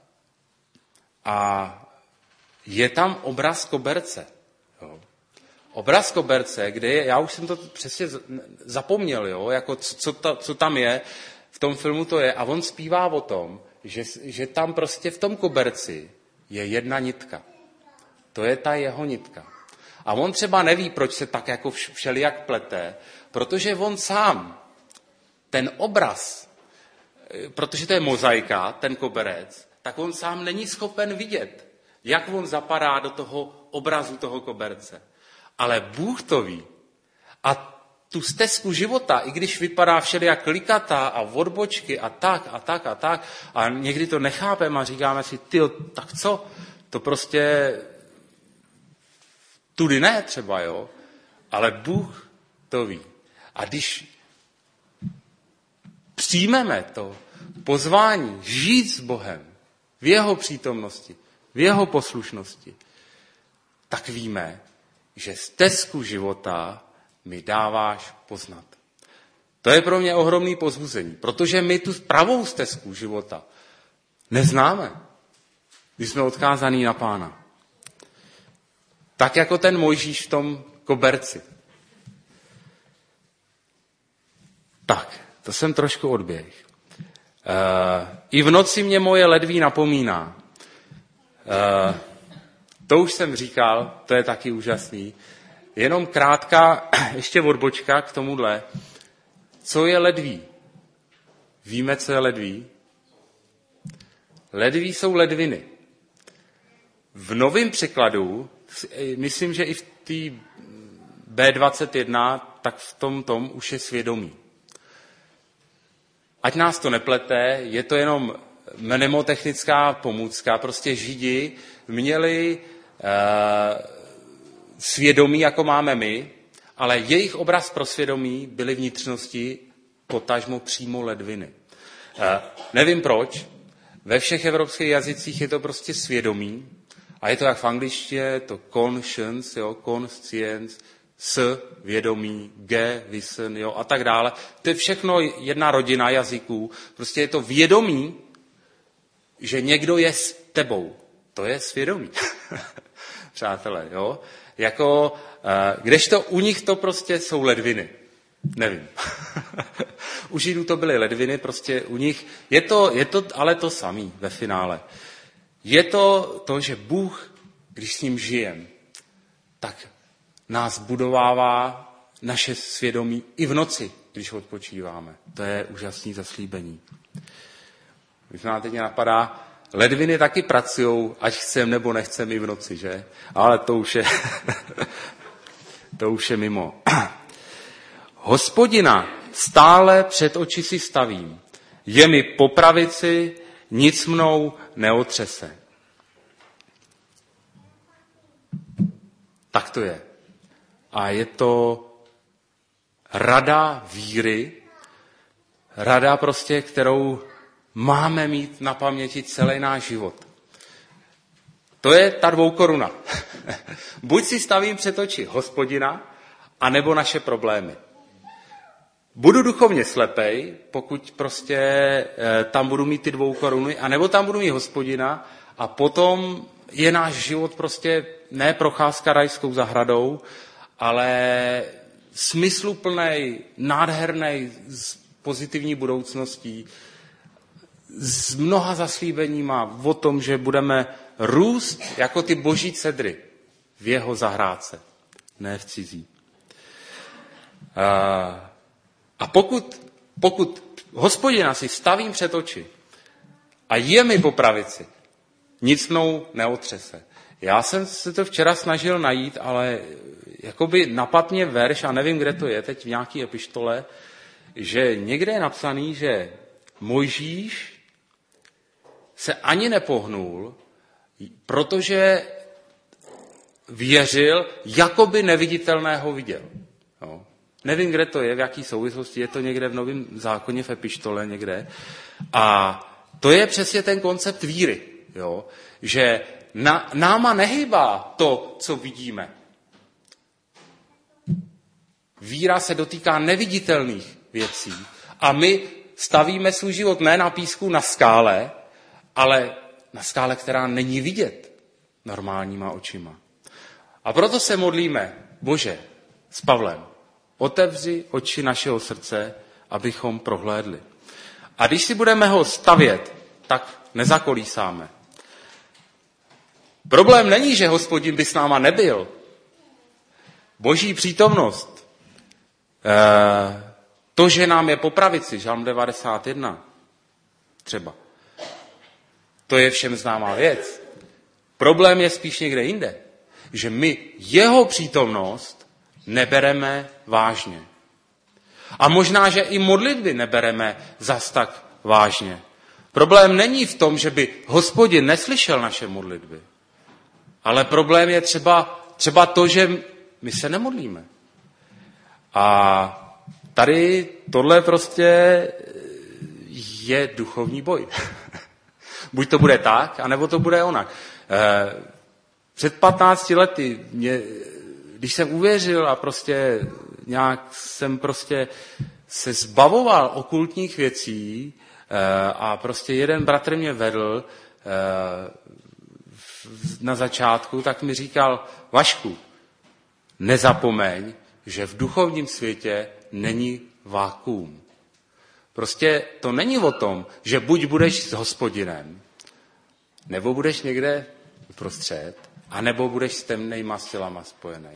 A je tam obraz koberce. Jo. obraz koberce, kde je, já už jsem to přesně zapomněl, jo, jako co tam je, v tom filmu to je, a on zpívá o tom, že tam prostě v tom koberci je jedna nitka. To je ta jeho nitka. A on třeba neví, proč se tak jako všelijak plete, protože on sám, ten obraz, protože to je mozaika, ten koberec, tak on sám není schopen vidět, jak on zapadá do toho obrazu toho koberce. Ale Bůh to ví. A tu stezku života, i když vypadá všelijak klikatá a odbočky a tak, a někdy to nechápeme a říkáme si, tyjo, tak co? To prostě tudy ne třeba, jo? Ale Bůh to ví. A když přijmeme to pozvání žít s Bohem v jeho přítomnosti, v jeho poslušnosti, tak víme, že stezku života mi dáváš poznat. To je pro mě ohromný povzbuzení, protože my tu pravou stezku života neznáme, když jsme odkázaní na Pána. Tak jako ten Mojžíš v tom koberci. Tak, to jsem trošku odběh. I v noci mě moje ledví napomíná. To už jsem říkal, to je taky úžasný. Jenom krátká ještě odbočka k tomuhle. Co je ledví? Víme, co je ledví? Ledví jsou ledviny. V novém překladu, myslím, že i v té B21, tak v tom už je svědomí. Ať nás to neplete, je to jenom mnemotechnická pomůcka. Prostě Židi měli svědomí, jako máme my, ale jejich obraz pro svědomí byly vnitřnosti, potažmo přímo ledviny. Nevím proč, ve všech evropských jazycích je to prostě svědomí a je to jak v angličtině, to conscience, jo, conscience, s vědomí, g, wissen, jo, a tak dále. To je všechno jedna rodina jazyků. Prostě je to vědomí, že někdo je s tebou. To je svědomí. Přátelé, jo. Jako, kdežto u nich to prostě jsou ledviny. Nevím. U Židů to byly ledviny, prostě u nich je to ale to samý ve finále. Je to, že Bůh, když s ním žijem, tak nás budovává naše svědomí i v noci, když odpočíváme. To je úžasný zaslíbení. Možná teď mě napadá, ledviny taky pracujou, ať chcem nebo nechcem i v noci, že? Ale to už je mimo. Hospodina stále před oči si stavím. Je mi po pravici, nic mnou neotřese. Tak to je. A je to rada víry, rada prostě, kterou máme mít na paměti celý náš život. To je ta 2 koruna. Buď si stavím před oči Hospodina, anebo naše problémy. Budu duchovně slepej, pokud prostě tam budu mít ty 2 koruny, anebo tam budu mít Hospodina a potom je náš život prostě ne procházka rajskou zahradou, ale smysluplnej, nádhernej, s pozitivní budoucností, s mnoha zaslíbeníma o tom, že budeme růst jako ty boží cedry v jeho zahrádce, ne v cizí. A pokud Hospodina si stavím před oči a je mi po pravici, nic mnou neotřese. Já jsem se to včera snažil najít, ale jakoby napadl mě verš, a nevím, kde to je, teď v nějaké epištole, že někde je napsaný, že Mojžíš se ani nepohnul, protože věřil, jakoby neviditelného viděl. Jo. Nevím, kde to je, v jaký souvislosti, je to někde v Novém zákoně, v epištole někde. A to je přesně ten koncept víry, jo. Že náma nehybá to, co vidíme. Víra se dotýká neviditelných věcí a my stavíme svůj život ne na písku, na skále, ale na skále, která není vidět normálníma očima. A proto se modlíme, Bože, s Pavlem, otevři oči našeho srdce, abychom prohlédli. A když si budeme ho stavět, tak nezakolísáme. Problém není, že Hospodin by s náma nebyl. Boží přítomnost, to, že nám je po pravici, Žalm 91 třeba, to je všem známá věc. Problém je spíš někde jinde, že my jeho přítomnost nebereme vážně. A možná, že i modlitby nebereme zas tak vážně. Problém není v tom, že by Hospodin neslyšel naše modlitby, ale problém je třeba to, že my se nemodlíme. A tady tohle prostě je duchovní boj. Buď to bude tak, anebo to bude onak. Před 15 lety, když jsem uvěřil a prostě nějak jsem prostě se zbavoval okultních věcí a prostě jeden bratr mě vedl na začátku, tak mi říkal, Vašku, nezapomeň, že v duchovním světě není vákuum. Prostě to není o tom, že buď budeš s Hospodinem, nebo budeš někde uprostřed, anebo budeš s temnejma silama spojený.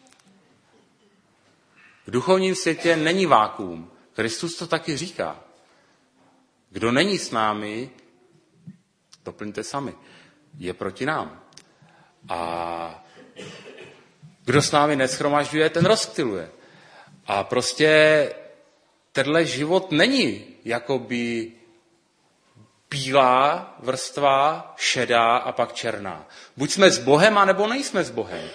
V duchovním světě není vákuum. Kristus to taky říká. Kdo není s námi, doplňte sami, je proti nám. A kdo s námi neshromažďuje, ten rozptyluje. A prostě tenhle život není jakoby bílá vrstva, šedá a pak černá. Buď jsme s Bohem, anebo nejsme s Bohem.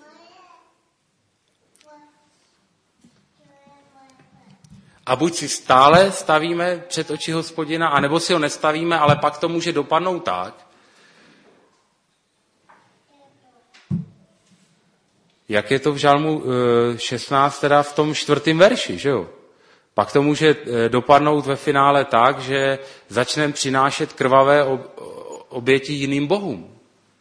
A buď si stále stavíme před oči Hospodina, anebo si ho nestavíme, ale pak to může dopadnout tak, jak je to v Žalmu 16, teda v tom 4. verši, že jo? Pak to může dopadnout ve finále tak, že začneme přinášet krvavé oběti jiným bohům.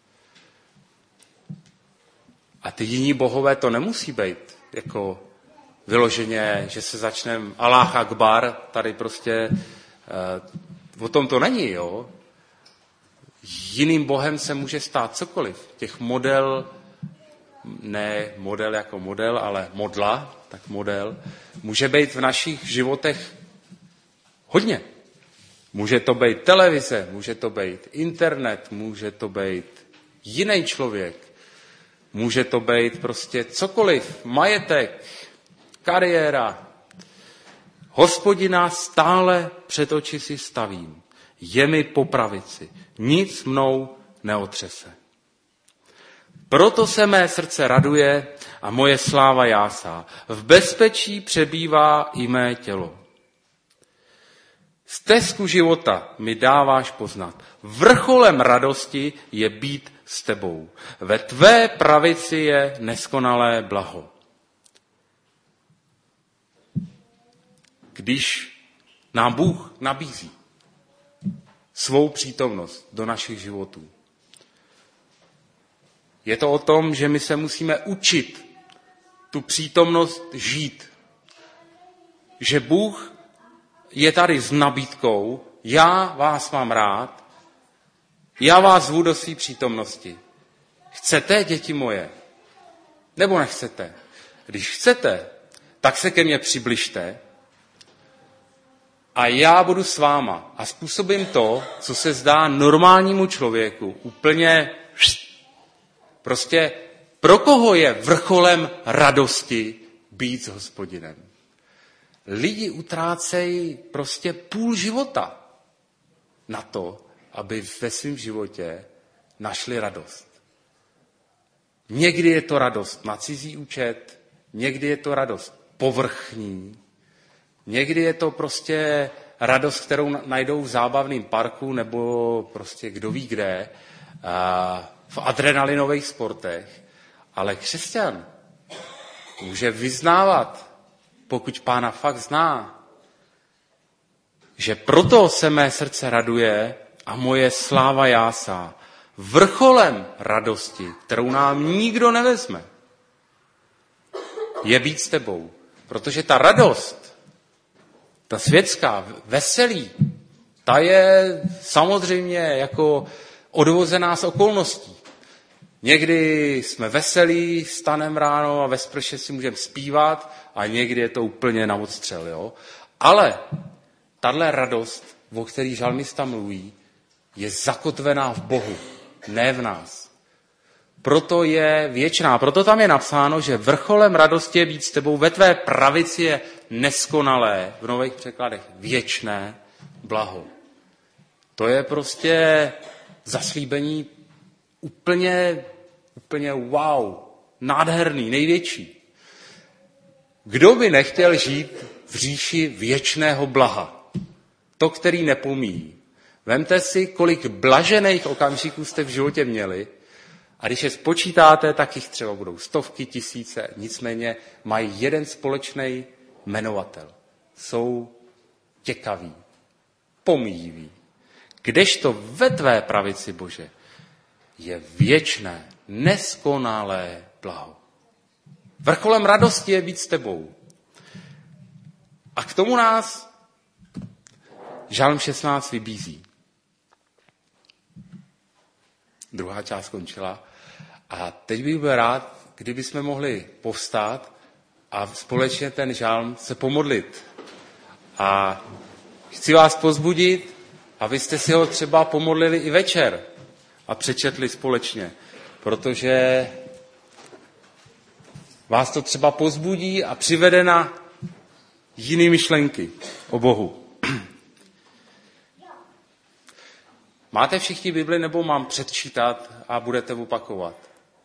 A ty jiní bohové to nemusí být jako vyloženě, že se začneme Alláh Akbar, tady prostě o tom to není, jo? Jiným bohem se může stát cokoliv. Těch model, ne model jako model, ale modla, tak model, může být v našich životech hodně. Může to být televize, může to být internet, může to být jiný člověk, může to být prostě cokoliv, majetek, kariéra. Hospodina stále před oči si stavím, je mi po pravici, nic mnou neotřese. Proto se mé srdce raduje a moje sláva jásá. V bezpečí přebývá i mé tělo. Stezku života mi dáváš poznat. Vrcholem radosti je být s tebou. Ve tvé pravici je neskonalé blaho. Když nám Bůh nabízí svou přítomnost do našich životů, je to o tom, že my se musíme učit tu přítomnost žít. Že Bůh je tady s nabídkou, já vás mám rád, já vás zvu do své přítomnosti. Chcete, děti moje? Nebo nechcete? Když chcete, tak se ke mně přibližte a já budu s váma a způsobím to, co se zdá normálnímu člověku úplně. Prostě pro koho je vrcholem radosti být s Hospodinem? Lidi utrácejí prostě půl života na to, aby ve svém životě našli radost. Někdy je to radost na cizí účet, někdy je to radost povrchní, někdy je to prostě radost, kterou najdou v zábavném parku nebo prostě kdo ví kde, v adrenalinových sportech, ale křesťan může vyznávat, pokud Pána fakt zná, že proto se mé srdce raduje a moje sláva jásá. Vrcholem radosti, kterou nám nikdo nevezme, je být s tebou. Protože ta radost, ta světská, veselí, ta je samozřejmě jako odvozená z okolností. Někdy jsme veselí, staneme ráno a ve sprše si můžeme zpívat a někdy je to úplně na odstřel. Jo? Ale tahle radost, o který žalmista mluví, je zakotvená v Bohu, ne v nás. Proto je věčná. Proto tam je napsáno, že vrcholem radosti je být s tebou, ve tvé pravici je neskonalé, v nových překladech věčné blaho. To je prostě zaslíbení úplně wow, nádherný, největší. Kdo by nechtěl žít v říši věčného blaha? To, který nepomíjí. Vemte si, kolik blažených okamžiků jste v životě měli a když je spočítáte, tak jich třeba budou stovky, tisíce, nicméně mají jeden společný jmenovatel. Jsou těkaví, pomíjiví. Kdežto ve tvé pravici, Bože, je věčné, neskonalé blaho. Vrcholem radosti je být s tebou. A k tomu nás Žalm 16 vybízí. Druhá část skončila. A teď bych byl rád, kdyby jsme mohli povstát a společně ten žalm se pomodlit. A chci vás povzbudit, abyste si ho třeba pomodlili i večer a přečetli společně, protože vás to třeba povzbudí a přivede na jiné myšlenky o Bohu. Máte všichni Bibli, nebo mám předčítat a budete opakovat?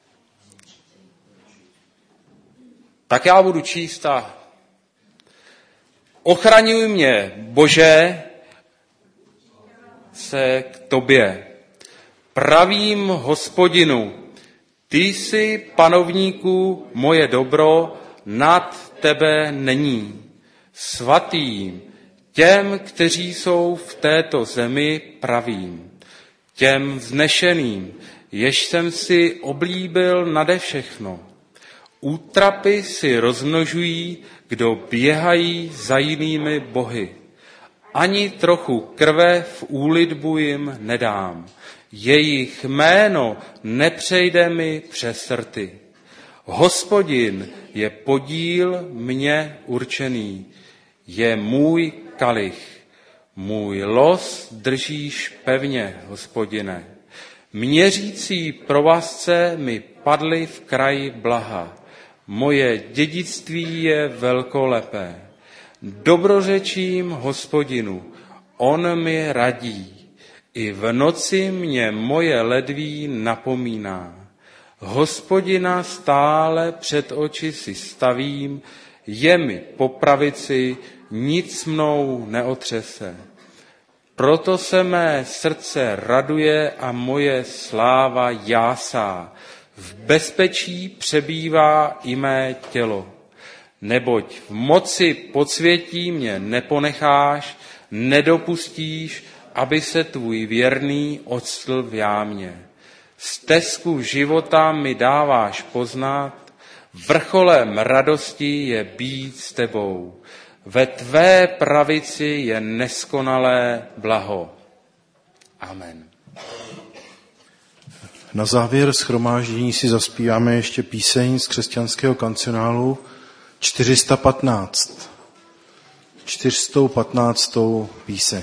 Tak já budu číst a ochraňuj mě, Bože, se k tobě. Pravým Hospodinu, ty jsi, panovníku, moje dobro, nad tebe není. Svatým, těm, kteří jsou v této zemi pravým, těm vznešeným, jež jsem si oblíbil nade všechno. Útrapy si rozmnožují, kdo běhají za jinými bohy. Ani trochu krve v úlitbu jim nedám. Jejich jméno nepřejde mi přes rty. Hospodin je podíl mně určený, je můj kalich. Můj los držíš pevně, Hospodine. Měřící provazce mi padly v kraji blaha. Moje dědictví je velkolepé. Dobrořečím Hospodinu, on mi radí. I v noci mě moje ledví napomíná. Hospodina stále před oči si stavím, je mi po pravici, nic mnou neotřese. Proto se mé srdce raduje a moje sláva jásá. V bezpečí přebývá i mé tělo. Neboť v moci podsvětí mě neponecháš, nedopustíš, aby se tvůj věrný octl v jámě. Stezku života mi dáváš poznat, vrcholem radosti je být s tebou. Ve tvé pravici je neskonalé blaho. Amen. Na závěr shromáždění si zaspíváme ještě píseň z křesťanského kancionálu 415. 415. píseň.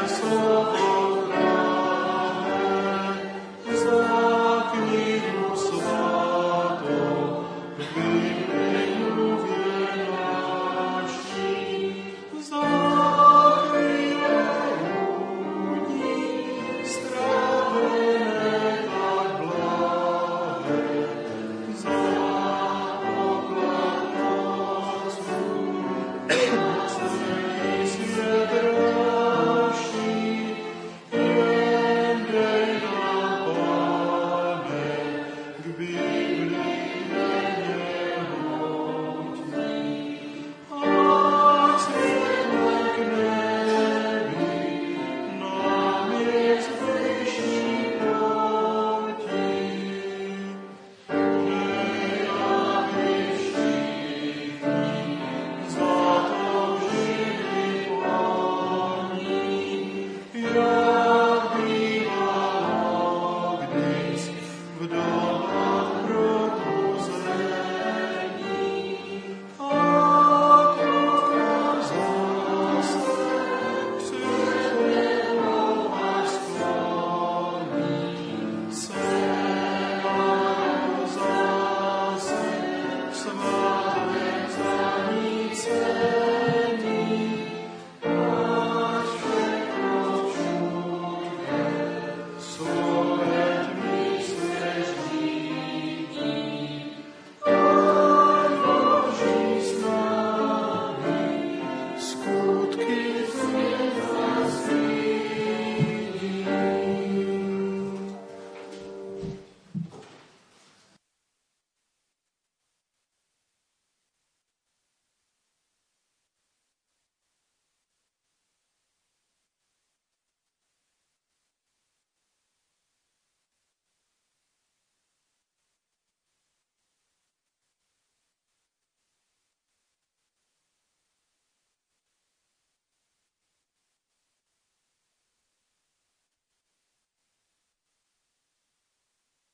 Za knihu smutky